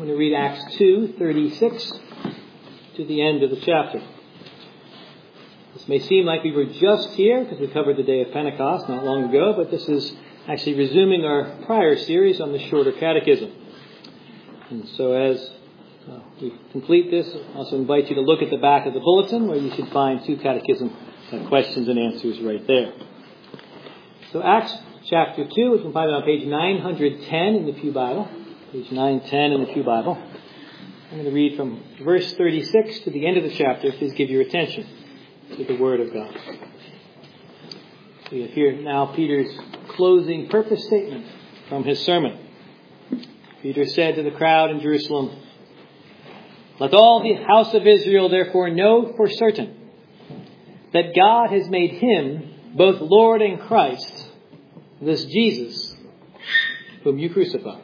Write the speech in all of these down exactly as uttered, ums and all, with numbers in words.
going to read Acts two thirty-six to the end of the chapter. This may seem like we were just here because we covered the day of Pentecost not long ago, but this is actually resuming our prior series on the Shorter Catechism. And so as uh, we complete this, I also invite you to look at the back of the bulletin where you should find two catechism uh, questions and answers right there. So Acts chapter two, we can find it on page nine ten in the Pew Bible. Page nine ten in the Pew Bible. I'm going to read from verse thirty-six to the end of the chapter. Please give your attention to the Word of God. We have here now Peter's closing purpose statement from his sermon. Peter said to the crowd in Jerusalem, "Let all the house of Israel therefore know for certain that God has made him both Lord and Christ, this Jesus, whom you crucified."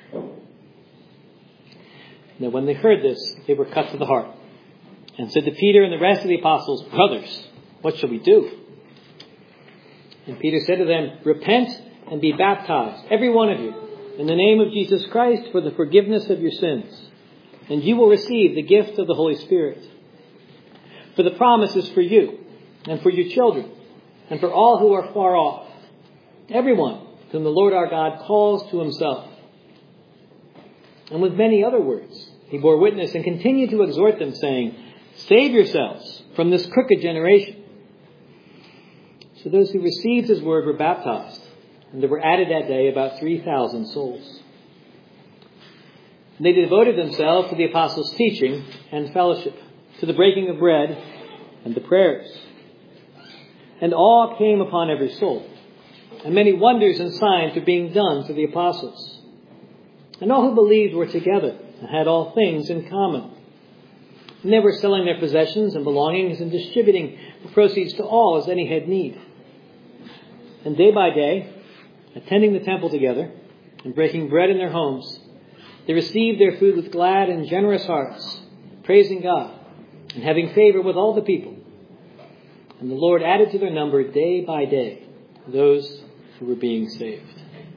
Now when they heard this, they were cut to the heart, and said to Peter and the rest of the apostles, "Brothers, what shall we do?" And Peter said to them, "Repent and be baptized, every one of you, in the name of Jesus Christ for the forgiveness of your sins, and you will receive the gift of the Holy Spirit. For the promise is for you, and for your children, and for all who are far off, everyone whom the Lord our God calls to himself." And with many other words, he bore witness and continued to exhort them, saying, "Save yourselves from this crooked generation." So those who received his word were baptized, and there were added that day about three thousand souls. And they devoted themselves to the apostles' teaching and fellowship, to the breaking of bread and the prayers. And awe came upon every soul, and many wonders and signs were being done through the apostles. And all who believed were together and had all things in common. And they were selling their possessions and belongings and distributing the proceeds to all as any had need. And day by day, attending the temple together and breaking bread in their homes, they received their food with glad and generous hearts, praising God and having favor with all the people. And the Lord added to their number day by day those who were being saved.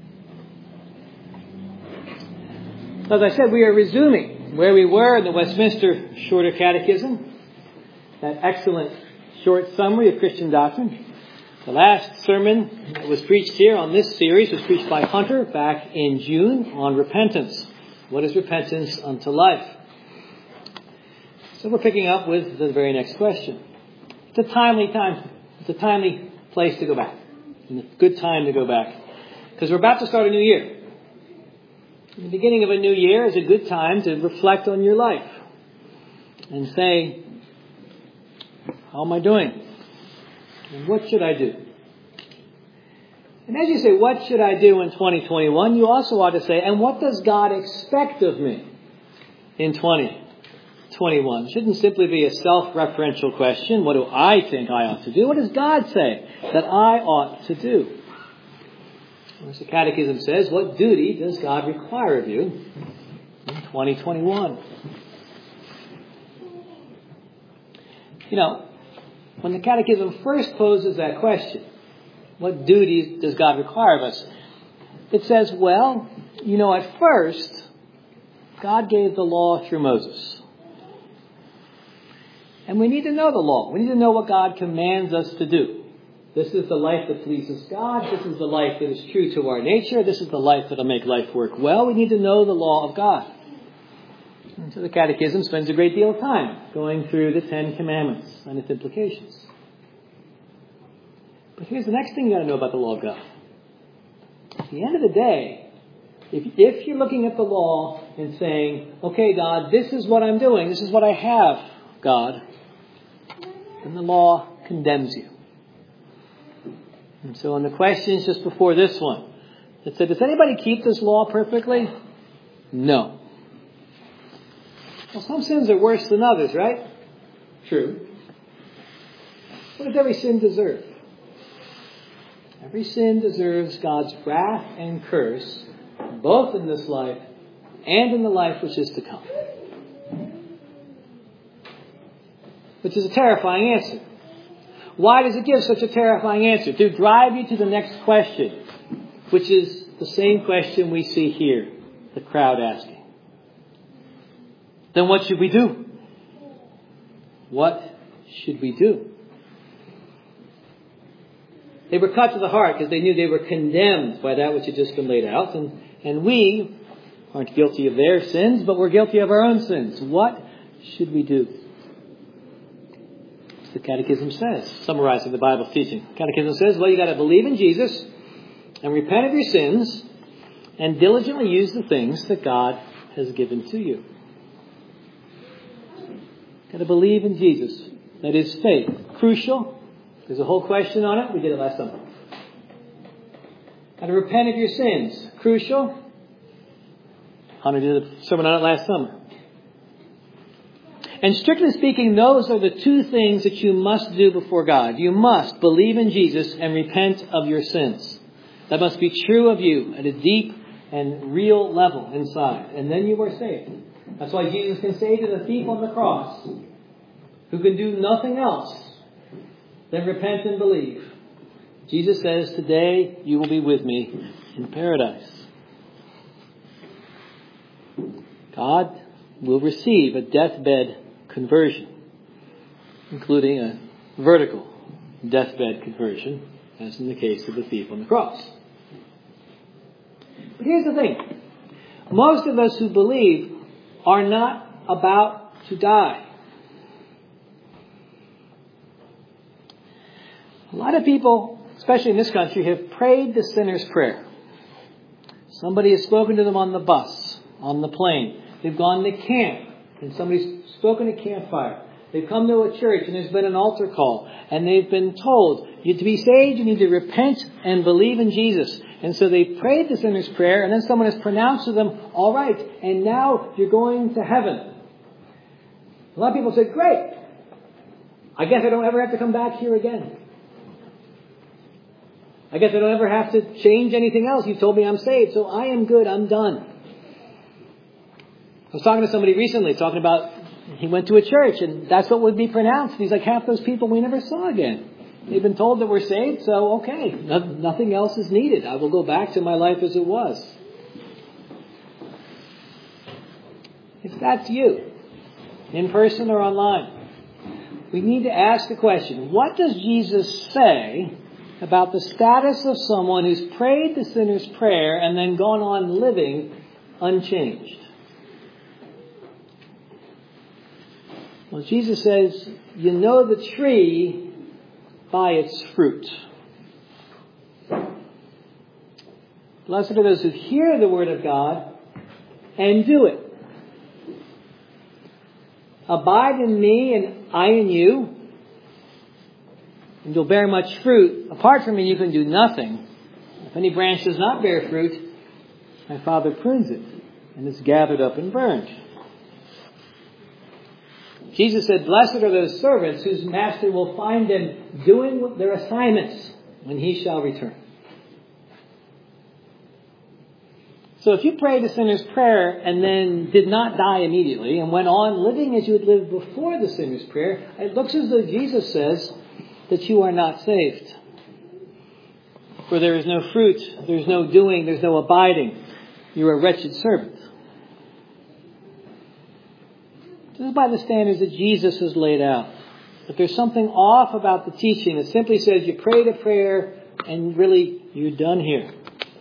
As I said, we are resuming where we were in the Westminster Shorter Catechism, that excellent short summary of Christian doctrine. The last sermon that was preached here on this series was preached by Hunter back in June on repentance. What is repentance unto life? So we're picking up with the very next question. It's a timely time. It's a timely place to go back. And a good time to go back. Because we're about to start a new year. The beginning of a new year is a good time to reflect on your life and say, how am I doing? And what should I do? And as you say, what should I do in twenty twenty-one? You also ought to say, and what does God expect of me in twenty twenty-one? It shouldn't simply be a self-referential question. What do I think I ought to do? What does God say that I ought to do? As the Catechism says, what duty does God require of you in twenty twenty-one? You know, when the Catechism first poses that question, what duties does God require of us? It says, well, you know, at first, God gave the law through Moses. And we need to know the law. We need to know what God commands us to do. This is the life that pleases God. This is the life that is true to our nature. This is the life that will make life work well. We need to know the law of God. And so the Catechism spends a great deal of time going through the Ten Commandments and its implications. But here's the next thing you got to know about the law of God. At the end of the day, if, if you're looking at the law and saying, okay, God, this is what I'm doing. This is what I have, God. Then the law condemns you. And so in the questions just before this one, it said, does anybody keep this law perfectly? No. Well, some sins are worse than others, right? True. What does every sin deserve? Every sin deserves God's wrath and curse, both in this life and in the life which is to come. Which is a terrifying answer. Why does it give such a terrifying answer? To drive you to the next question, which is the same question we see here, the crowd asking. Then what should we do? What should we do? They were cut to the heart because they knew they were condemned by that which had just been laid out. And, and we aren't guilty of their sins, but we're guilty of our own sins. What should we do? As the Catechism says, summarizing the Bible's teaching. The Catechism says, well, you got to believe in Jesus and repent of your sins and diligently use the things that God has given to you. Got to believe in Jesus. That is faith. Crucial. There's a whole question on it. We did it last summer. Got to repent of your sins. Crucial. Hunter did a sermon on it last summer. And strictly speaking, those are the two things that you must do before God. You must believe in Jesus and repent of your sins. That must be true of you at a deep and real level inside. And then you are saved. That's why Jesus can say to the thief on the cross, who can do nothing else than repent and believe, Jesus says, today you will be with me in paradise. God will receive a deathbed conversion, including a vertical deathbed conversion, as in the case of the thief on the cross. But here's the thing. Most of us who believe are not about to die. A lot of people, especially in this country, have prayed the sinner's prayer. Somebody has spoken to them on the bus, on the plane. They've gone to camp, and somebody's spoken at campfire. They've come to a church, and there's been an altar call, and they've been told, you to be saved, you need to repent and believe in Jesus. And so they prayed the sinner's prayer, and then someone has pronounced to them, all right, and now you're going to heaven. A lot of people say, great. I guess I don't ever have to come back here again. I guess I don't ever have to change anything else. You told me I'm saved, so I am good. I'm done. I was talking to somebody recently, talking about he went to a church, and that's what would be pronounced. He's like, half those people we never saw again. They've been told that we're saved, so okay, no, nothing else is needed. I will go back to my life as it was. If that's you, in person or online, we need to ask the question, what does Jesus say about the status of someone who's prayed the sinner's prayer and then gone on living unchanged? Well, Jesus says, you know the tree by its fruit. Blessed are those who hear the word of God and do it. Abide in me and I in you, and you'll bear much fruit. Apart from me, you can do nothing. If any branch does not bear fruit, my Father prunes it, and it's gathered up and burned. Jesus said, blessed are those servants whose master will find them doing their assignments when he shall return. So if you prayed the sinner's prayer and then did not die immediately and went on living as you had lived before the sinner's prayer, it looks as though Jesus says that you are not saved. For there is no fruit, there's no doing, there's no abiding. You're a wretched servant. This is by the standards that Jesus has laid out. But there's something off about the teaching that simply says you prayed a prayer and really you're done here.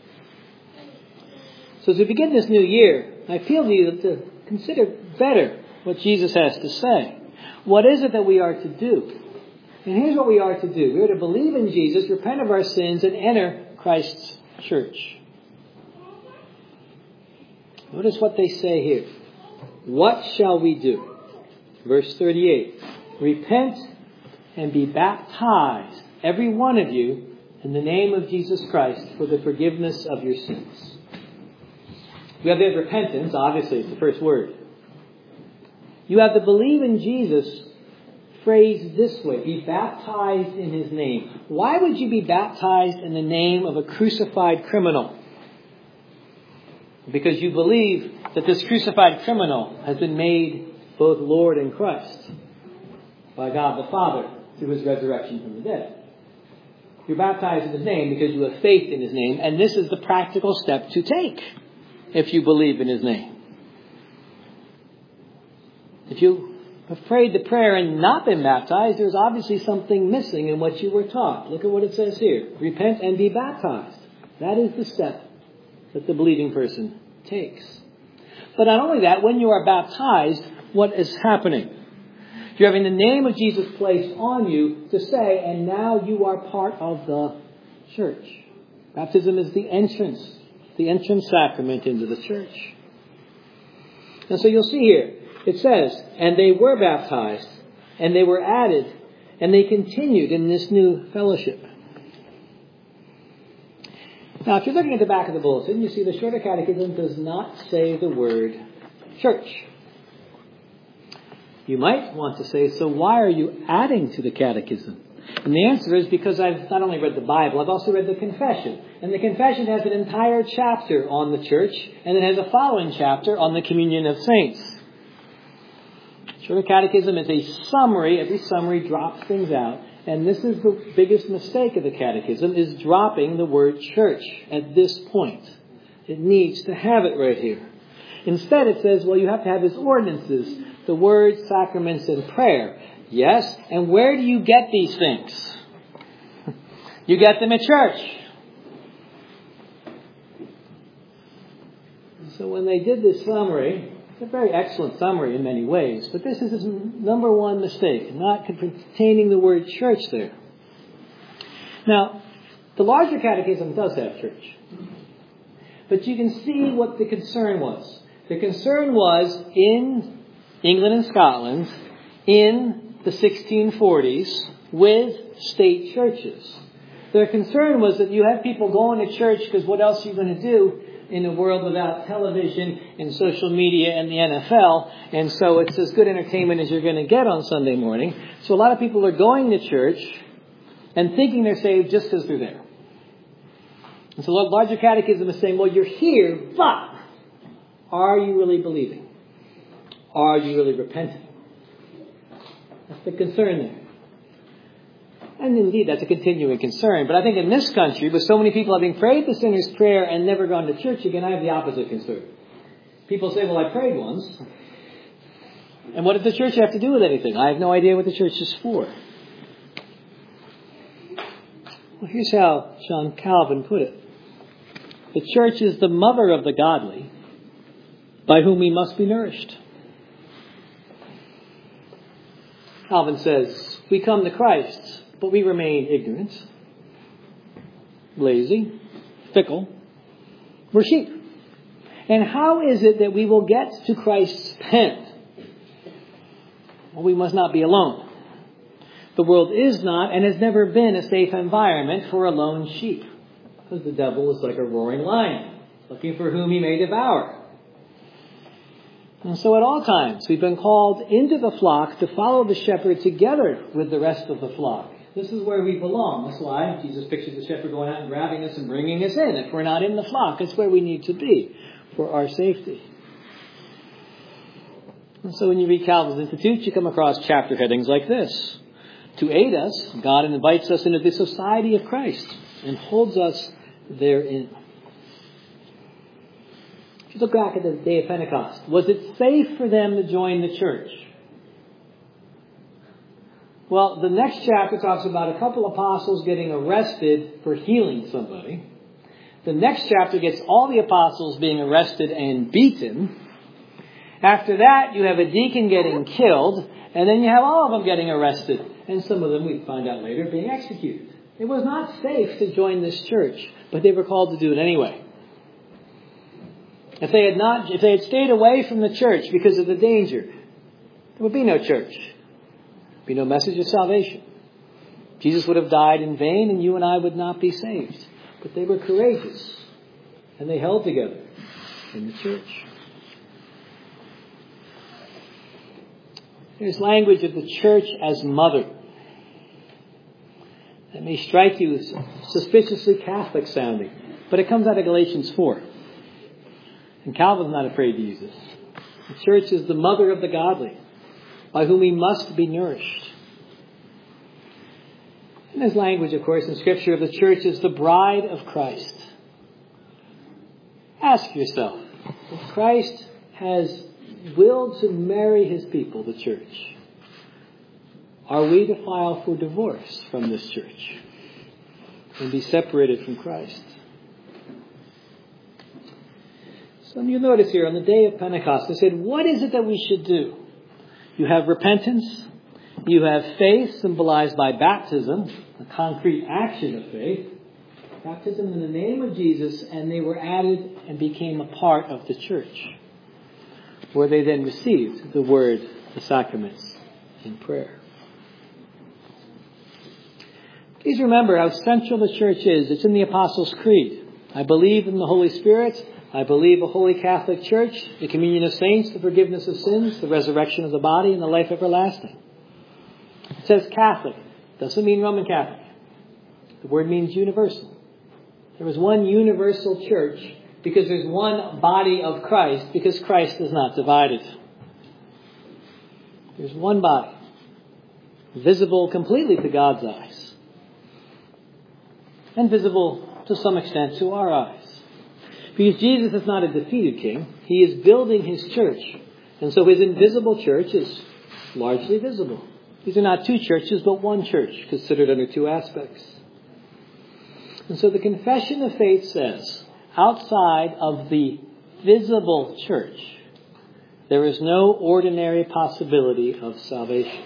So as we begin this new year, I appeal to you to consider better what Jesus has to say. What is it that we are to do? And here's what we are to do. We are to believe in Jesus, repent of our sins, and enter Christ's church. Notice what they say here. What shall we do? Verse thirty-eight. Repent and be baptized, every one of you, in the name of Jesus Christ for the forgiveness of your sins. You have the repentance, obviously it's the first word. You have the believe in Jesus phrased this way, be baptized in his name. Why would you be baptized in the name of a crucified criminal? Because you believe that this crucified criminal has been made both Lord and Christ by God the Father through his resurrection from the dead. You're baptized in his name because you have faith in his name, and this is the practical step to take if you believe in his name. If you have prayed the prayer and not been baptized, there's obviously something missing in what you were taught. Look at what it says here. Repent and be baptized. That is the step that the believing person takes. But not only that, when you are baptized, what is happening? You're having the name of Jesus placed on you to say, and now you are part of the church. Baptism is the entrance, the entrance sacrament into the church. And so you'll see here, it says, and they were baptized, and they were added, and they continued in this new fellowship. Now, if you're looking at the back of the bulletin, you see the Shorter Catechism does not say the word church. You might want to say, so why are you adding to the Catechism? And the answer is because I've not only read the Bible, I've also read the Confession. And the Confession has an entire chapter on the church, and it has a following chapter on the communion of saints. Shorter Catechism is a summary. Every summary drops things out. And this is the biggest mistake of the Catechism, is dropping the word church at this point. It needs to have it right here. Instead, it says, well, you have to have His ordinances, the words, sacraments, and prayer. Yes, and where do you get these things? You get them at church. So when they did this summary, it's a very excellent summary in many ways, but this is his number one mistake, not containing the word church there. Now, the larger catechism does have church, but you can see what the concern was. The concern was in England and Scotland in the sixteen forties with state churches. Their concern was that you have people going to church because what else are you going to do in a world without television and social media and the N F L? And so it's as good entertainment as you're going to get on Sunday morning. So a lot of people are going to church and thinking they're saved just because they're there. And so the larger catechism is saying, well, you're here, but are you really believing? Are you really repenting? That's the concern there. And indeed, that's a continuing concern. But I think in this country, with so many people having prayed the sinner's prayer and never gone to church again, I have the opposite concern. People say, well, I prayed once. And what does the church have to do with anything? I have no idea what the church is for. Well, here's how John Calvin put it. The church is the mother of the godly, by whom we must be nourished. Calvin says, we come to Christ, but we remain ignorant, lazy, fickle. We're sheep. And how is it that we will get to Christ's pen? Well, we must not be alone. The world is not and has never been a safe environment for a lone sheep, because the devil is like a roaring lion, looking for whom he may devour. And so at all times, we've been called into the flock to follow the shepherd together with the rest of the flock. This is where we belong. That's why Jesus pictures the shepherd going out and grabbing us and bringing us in. If we're not in the flock, it's where we need to be for our safety. And so when you read Calvin's Institutes, you come across chapter headings like this. To aid us, God invites us into the society of Christ and holds us therein. If you look back at the day of Pentecost, was it safe for them to join the church? Well, the next chapter talks about a couple apostles getting arrested for healing somebody. The next chapter gets all the apostles being arrested and beaten. After that, you have a deacon getting killed, and then you have all of them getting arrested, and some of them, we find out later, being executed. It was not safe to join this church, but they were called to do it anyway. If they had not, if they had stayed away from the church because of the danger, there would be no church. There would be no message of salvation. Jesus would have died in vain, and you and I would not be saved. But they were courageous, and they held together in the church. There's language of the church as mother. That may strike you as suspiciously Catholic sounding, but it comes out of Galatians four. And Calvin's not afraid to use this. The church is the mother of the godly, by whom we must be nourished. And there's language, of course, in Scripture of the church as the bride of Christ. Ask yourself, if Christ has willed to marry his people, the church, are we to file for divorce from this church and be separated from Christ? So you notice here on the day of Pentecost, they said, what is it that we should do? You have repentance. You have faith symbolized by baptism, a concrete action of faith. Baptism in the name of Jesus, and they were added and became a part of the church, where they then received the word, the sacraments, in prayer. Please remember how central the church is. It's in the Apostles' Creed. I believe in the Holy Spirit. I believe a holy Catholic Church, the communion of saints, the forgiveness of sins, the resurrection of the body, and the life everlasting. It says Catholic. Doesn't mean Roman Catholic. The word means universal. There is one universal church because there's one body of Christ, because Christ is not divided. There's one body, visible completely to God's eyes, and visible to some extent to our eyes. Because Jesus is not a defeated king. He is building his church. And so his invisible church is largely visible. These are not two churches, but one church, considered under two aspects. And so the Confession of Faith says, outside of the visible church, there is no ordinary possibility of salvation.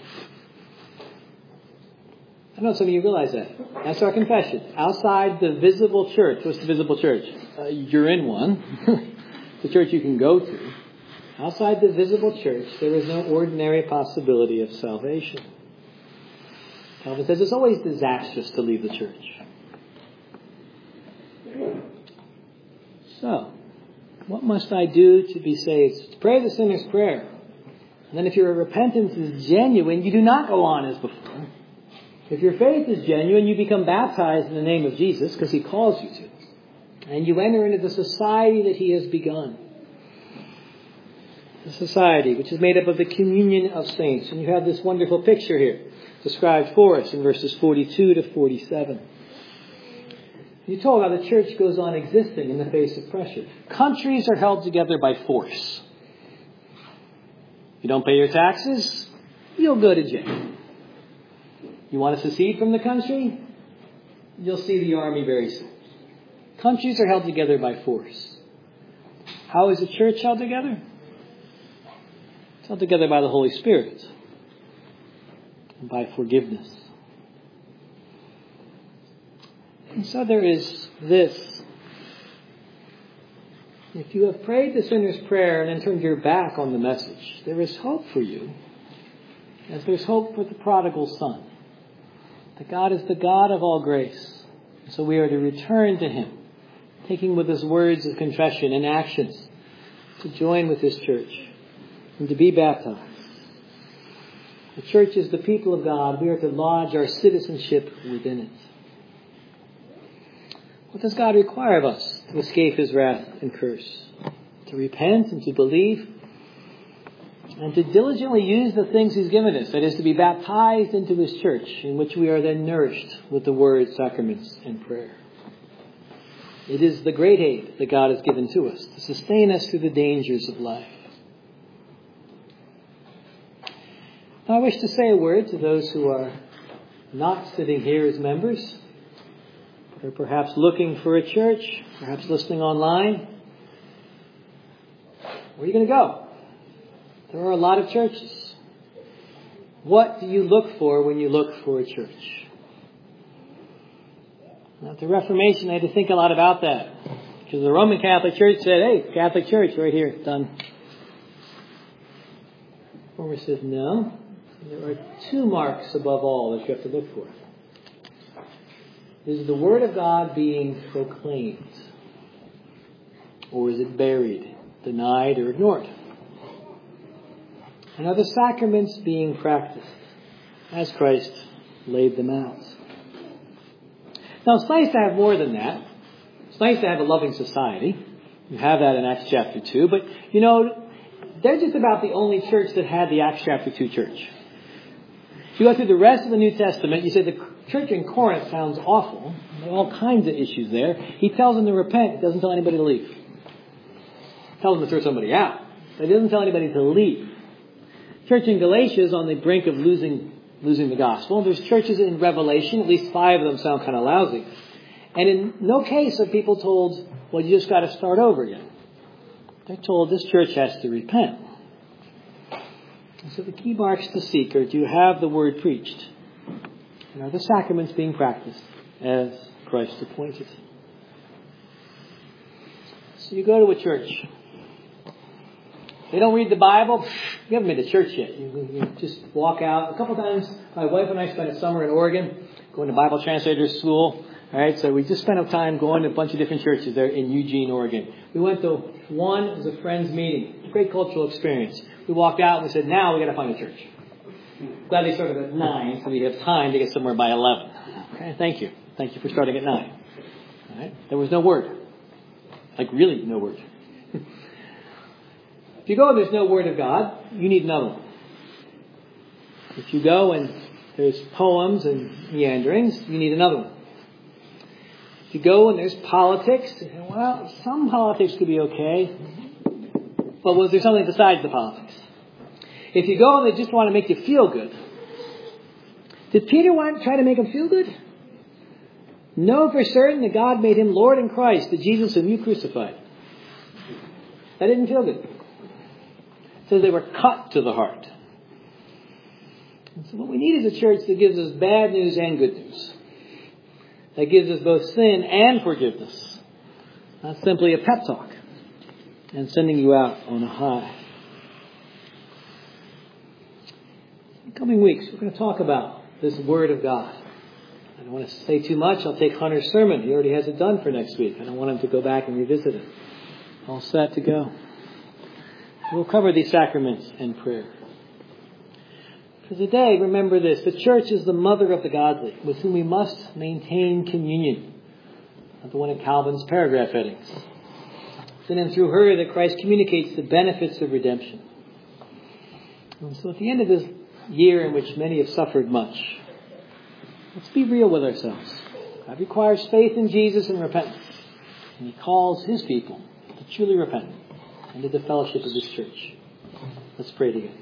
I don't know if some of you realize that. That's our confession. Outside the visible church. What's the visible church? Uh, you're in one. The church you can go to. Outside the visible church, there is no ordinary possibility of salvation. Calvin says it's always disastrous to leave the church. So, what must I do to be saved? Pray the sinner's prayer. And then if your repentance is genuine, you do not go on as before. If your faith is genuine, you become baptized in the name of Jesus because he calls you to. And you enter into the society that he has begun. The society which is made up of the communion of saints. And you have this wonderful picture here described for us in verses forty-two to forty-seven. You told how the church goes on existing in the face of pressure. Countries are held together by force. You don't pay your taxes, you'll go to jail. You want to secede from the country? You'll see the army very soon. Countries are held together by force. How is the church held together? It's held together by the Holy Spirit and by forgiveness. And so there is this. If you have prayed the sinner's prayer and then turned your back on the message, there is hope for you, as there's hope for the prodigal son. That God is the God of all grace. So we are to return to him, taking with us words of confession and actions, to join with his church and to be baptized. The church is the people of God. We are to lodge our citizenship within it. What does God require of us to escape his wrath and curse? To repent and to believe, and to diligently use the things he's given us. That is, to be baptized into his church, in which we are then nourished with the word, sacraments, and prayer. It is the great aid that God has given to us to sustain us through the dangers of life. Now I wish to say a word to those who are not sitting here as members, or perhaps looking for a church, perhaps listening online. Where are you going to go? There are a lot of churches. What do you look for when you look for a church? Now, at the Reformation, I had to think a lot about that. Because the Roman Catholic Church said, hey, Catholic Church, right here, done. Reformer says, no. There are two marks above all that you have to look for. Is the Word of God being proclaimed? Or is it buried, denied, or ignored? And are the sacraments being practiced as Christ laid them out? Now, it's nice to have more than that. It's nice to have a loving society. You have that in Acts chapter two. But, you know, they're just about the only church that had the Acts chapter two church. If you go through the rest of the New Testament, you say the church in Corinth sounds awful. There are all kinds of issues there. He tells them to repent. He doesn't tell anybody to leave. He tells them to throw somebody out. but he doesn't tell anybody to leave. Church in Galatia is on the brink of losing losing the gospel. There's churches in Revelation, at least five of them sound kind of lousy. And in no case are people told, well, you just got to start over again. They're told this church has to repent. And so the key marks to seek are, do you have the word preached? And are the sacraments being practiced as Christ appointed? So you go to a church. They don't read the Bible. You haven't been to church yet. You, you just walk out. A couple times, my wife and I spent a summer in Oregon, going to Bible Translator School. All right, so we just spent a time going to a bunch of different churches there in Eugene, Oregon. We went to one, it was a friends meeting. Great cultural experience. We walked out and we said, now we got to find a church. Glad they started at nine, so we have time to get somewhere by eleven. Okay, thank you. Thank you for starting at nine. All right, there was no word. Like really no word. If you go and there's no word of God, you need another one. If you go and there's poems and meanderings, you need another one. If you go and there's politics, well, some politics could be okay. But was there something besides the politics? If you go and they just want to make you feel good, did Peter want to try to make him feel good? Know for certain that God made him Lord in Christ, the Jesus whom you crucified. That didn't feel good. It says they were cut to the heart. And so what we need is a church that gives us bad news and good news. That gives us both sin and forgiveness. Not simply a pep talk and sending you out on a high. In the coming weeks, we're going to talk about this Word of God. I don't want to say too much. I'll take Hunter's sermon. He already has it done for next week. I don't want him to go back and revisit it. All set to go. We'll cover these sacraments and prayer. For today, remember this. The church is the mother of the godly, with whom we must maintain communion. Not the one in Calvin's paragraph headings. It's in and through her that Christ communicates the benefits of redemption. And so at the end of this year in which many have suffered much, let's be real with ourselves. God requires faith in Jesus and repentance. And He calls His people to truly repent into the fellowship of this church. Let's pray together.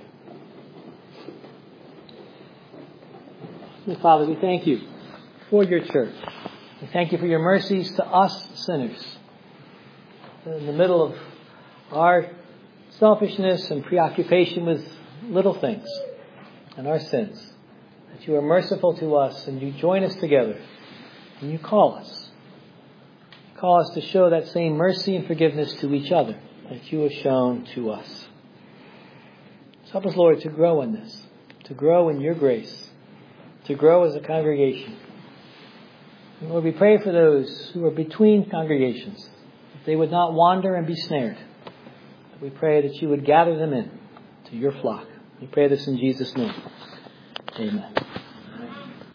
Father, we thank you for your church. We thank you for your mercies to us sinners. In the middle of our selfishness and preoccupation with little things and our sins, that you are merciful to us and you join us together and you call us. You call us to show that same mercy and forgiveness to each other that you have shown to us. So help us, Lord, to grow in this, to grow in your grace, to grow as a congregation. And Lord, we pray for those who are between congregations, that they would not wander and be snared. We pray that you would gather them in to your flock. We pray this in Jesus' name. Amen.